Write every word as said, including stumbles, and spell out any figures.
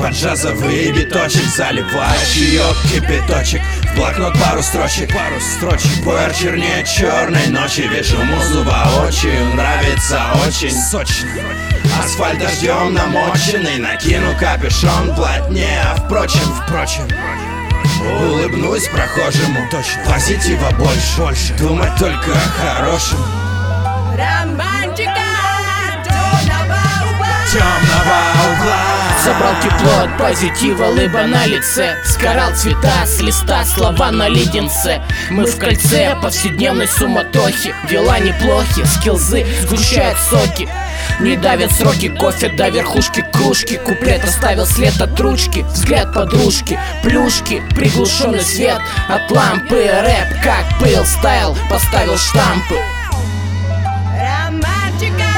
под джазовый биточек, заливаю чаек, кипяточек, в блокнот пару строчек, пару строчек. Пуэр чернее черной ночи, вижу музу воочию, нравится очень сочно. Асфальт дождем намоченный, накину капюшон плотнее, а впрочем, впрочем улыбнусь прохожему, точно, позитива больше, больше. Думать только о хорошем. Романтика темного угла. Темного угла. Собрал тепло от позитива, лыба на лице. Сгорал цвета с листа, слова на леденце. Мы в кольце повседневной суматохи. Дела неплохи, скилзы сгущают соки. Не давят сроки, кофе до верхушки кружки. Куплет оставил след от ручки, взгляд подружки, плюшки, приглушенный свет от лампы. Рэп как пыл, стайл, поставил штампы. Романтика